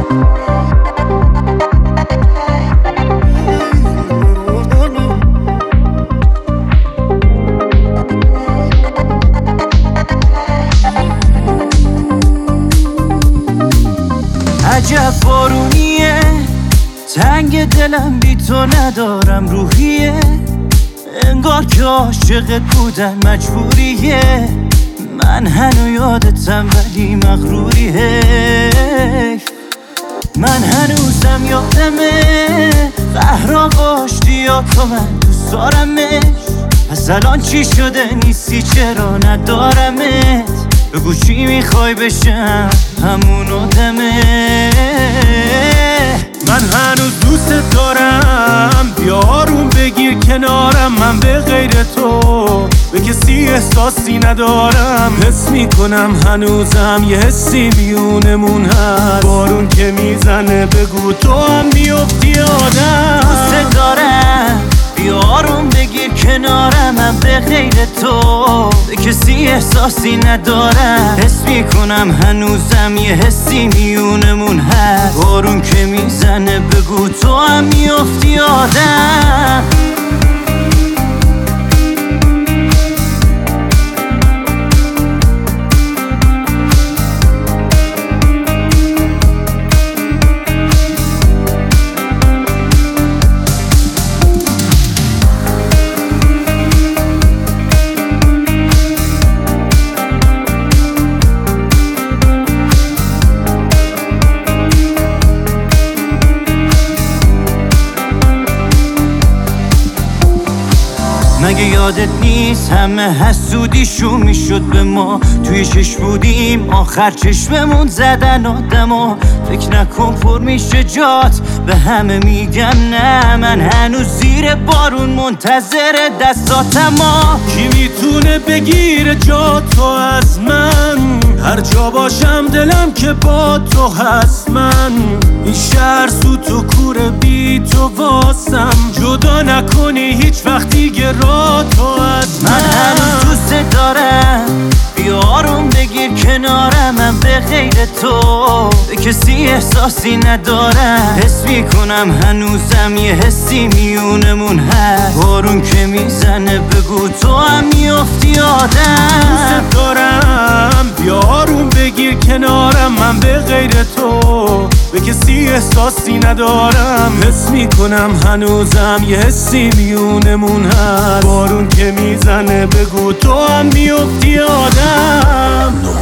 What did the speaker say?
عجب بارونیه، تنگ دلم بی تو ندارم روحیه، انگار که عاشقت بودن مجبوریه، من هنو یادتم ولی مغروریه، من هنوزم یادمه قهرا باشتی یا تو من دوست دارمش، پس الان چی شده نیستی چرا ندارمت، بگو چی میخوای بشم همون آدمه، من هنوز دوست دارم، بیا آروم بگیر کنارم، من به غیر تو به کسی احساسی ندارم، حس میکنم هنوزم یه حسی میونمون هست، بارون که میزنه بگو تو هم میفتی آدم، دوست دارم بیا آروم بگیر کنارم، من به غیر تو به کسی احساسی ندارم، حس میکنم هنوزم یه حسی میونمون هست، بارون که میزنه بگو تو هم میفتی آدم. مگه یادت نیست همه حسودیشون میشد به ما، توی چشم بودیم آخر چشممون زدن آدما، فکر نکن پر میشه جات به همه میگم نه، من هنوز زیر بارون منتظر دستاتما، کی میتونه بگیره جا تو از من، هر جا باشم دلم که با تو هست، من این شهر سوت و کوره بی تو واسم، جدا نکنی هیچ وقت دیگه را تو از من هنوز دوست دارم بیا آروم بگیر کنارم، من به غیر تو به کسی احساسی ندارم، حس میکنم هنوزم یه حسی میونمون هست، بارون که میزنه بگو تو هم میفتی آدم، دوست دارم بیا آروم بگیر کنارم، من به غیر تو به کسی احساسی ندارم، حس میکنم هنوزم یه حسی میونمون هست، بارون که میزنه بگو تو هم میفتی آدم.